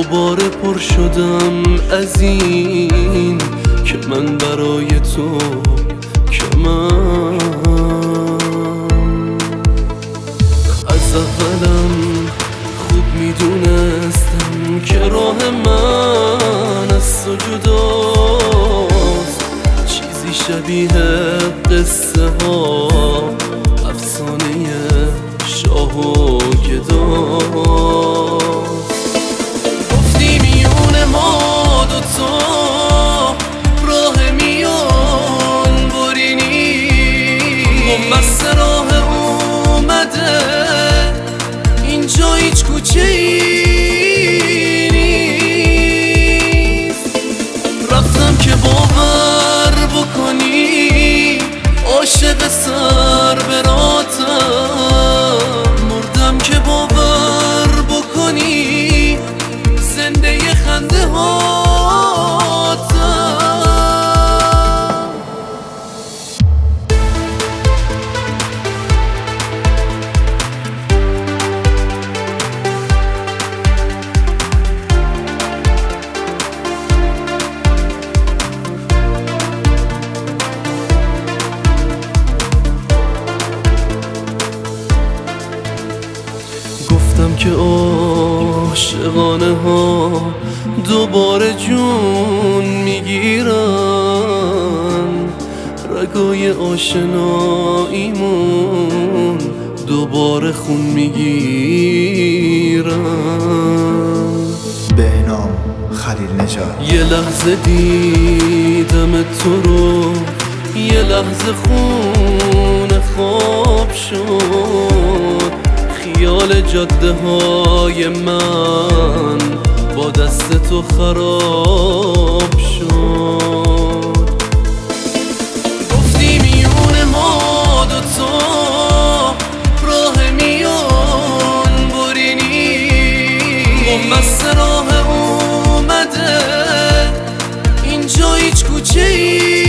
دوباره پر شدم از این که من برای تو که من از اولم خوب میدونستم که راه من از تو جداست، چیزی شبیه قصه ها افسانه شاه و گداست. گفتی میون ما دوتا راه میان برینی، بنبست راه اومده اینجا هیچ کوچه ای نیست. رفتم که باور بکنی عاشق سر براتم، مردم که باور بکنی زنده خنده هاتم. گفتم که عاشقانه ها دوباره جون میگیرن، رگای آشناییمون دوباره خون میگیرن. بهنام خلیل نژاد. یه لحظه دیدم تو رو، یه لحظه خون خواب شد، خیال جاده های من با دست تو خراب شد. گفتی میون ما دوتا راه میان برینی، بنبست راه اومده اینجا هیچ کوچه ای